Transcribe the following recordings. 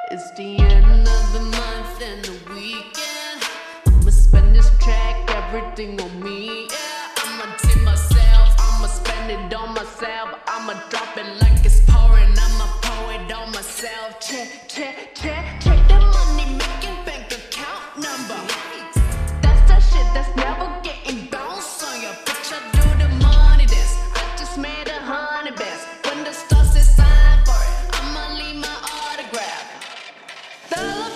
It's the end of the month and the weekend. I'ma spend this check, everything on me, yeah. I'ma tip myself, I'ma spend it on myself. I'ma drop it like it's pouring, I'ma pour it on myself. Check, check, check, check the money making bank account number. That's that shit that's never getting bounced on your bitch. I do the money dance, I just made 100 bands. When the stars say sign for it, I'ma leave my autograph. Dollar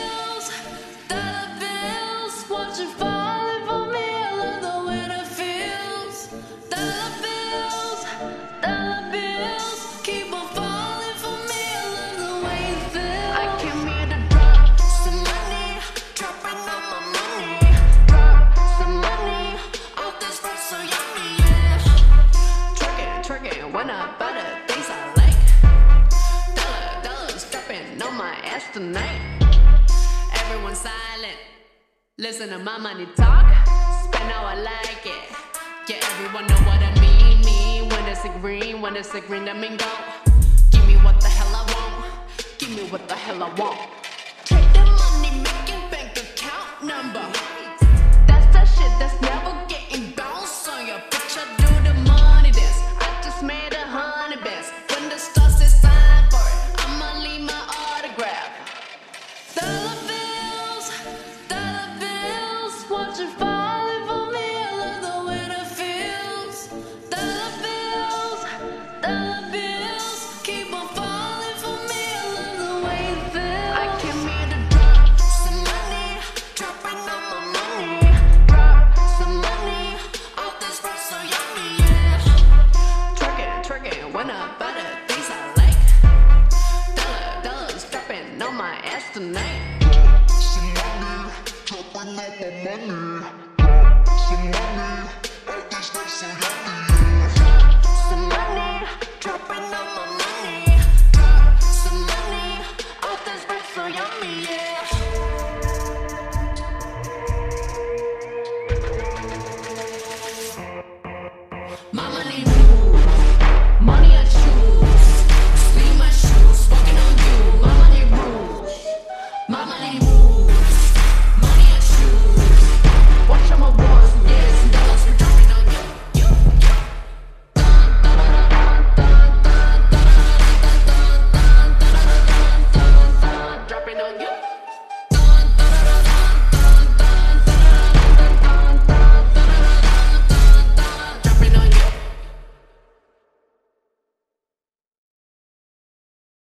bills, watch it falling for me. I love the way that feels. Dollar bills, keep on falling for me. I love the way it feels. I came here to drop some money, dropping all my money. Drop some money, all this stuff so yummy, yeah. Twerking, when I buy the things I like. Dollars dropping on my ass tonight. Everyone silent, listen to my money talk. Spend how I like it. Yeah, everyone know what I mean. When it's a green, that mean go. Give me what the hell I want. Give me what the hell I want. Check the money making bank account number. That's that shit that's never getting bounced on your bitch. I do the money dance, I just made 100 bands. When the stars say sign for it, I'ma leave my autograph. Dollar bills, watch it falling for me. I love the way that feels. Dollar bills, keep on falling for me. I love the way it feels. I came here to drop some money, dropping all my money. Drop some money, all this stuff so yummy, yeah. Twerking, when I buy the things I like. Dollars dropping on my ass tonight. Some money, dropping all my money. Some money, all this stuff so yummy, yeah. Some money, dropping on my money. Drop some money, all this stuff so yummy, yeah. My money.